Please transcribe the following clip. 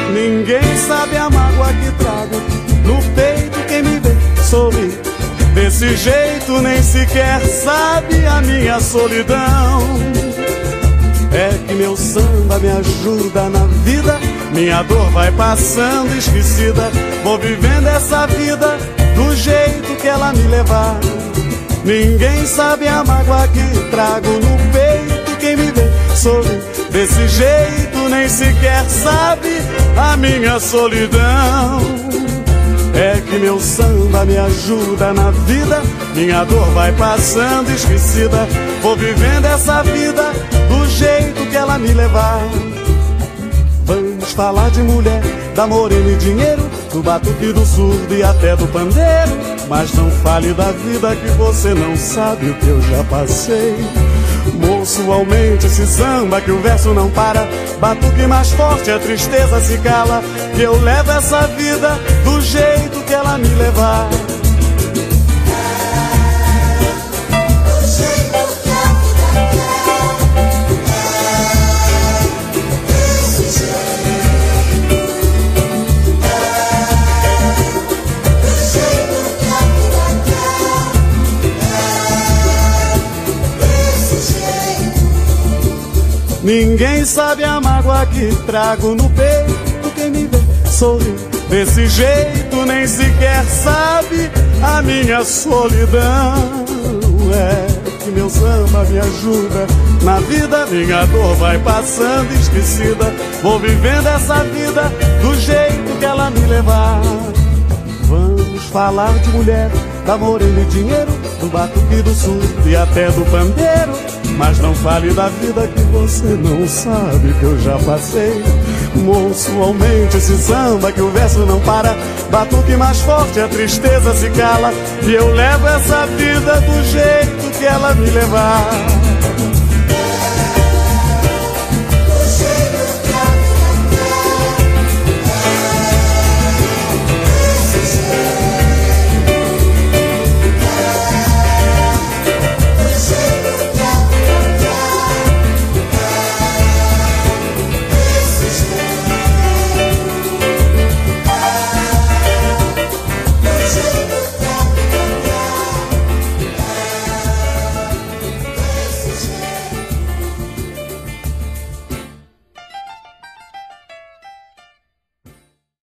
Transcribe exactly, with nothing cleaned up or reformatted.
Ninguém sabe a mágoa que trago no peito, quem me vê sorrir desse jeito nem sequer sabe a minha solidão. É que meu samba me ajuda na vida, minha dor vai passando esquecida. Vou vivendo essa vida do jeito que ela me levar. Ninguém sabe a mágoa que trago no peito, quem me vê sorrir desse jeito nem sequer sabe a minha solidão. É que meu samba me ajuda na vida, minha dor vai passando esquecida. Vou vivendo essa vida do jeito que ela me levar. Vamos falar de mulher, da morena e dinheiro, do batuque, do surdo e até do pandeiro. Mas não fale da vida que você não sabe o que eu já passei. Moço, aumente esse samba que o verso não para. Batuque mais forte, a tristeza se cala. Que eu levo essa vida do jeito que ela me levar. Ninguém sabe a mágoa que trago no peito, quem me vê sorrir desse jeito nem sequer sabe a minha solidão. É que meu samba me ajuda na vida, minha dor vai passando esquecida. Vou vivendo essa vida do jeito que ela me levar. Vamos falar de mulher, da morena e dinheiro, do batuque, do surdo e até do pandeiro. Mas não fale da vida que você não sabe que eu já passei. Moço, aumente esse samba que o verso não para. Batuque mais forte, a tristeza se cala. E eu levo essa vida do jeito que ela me levar.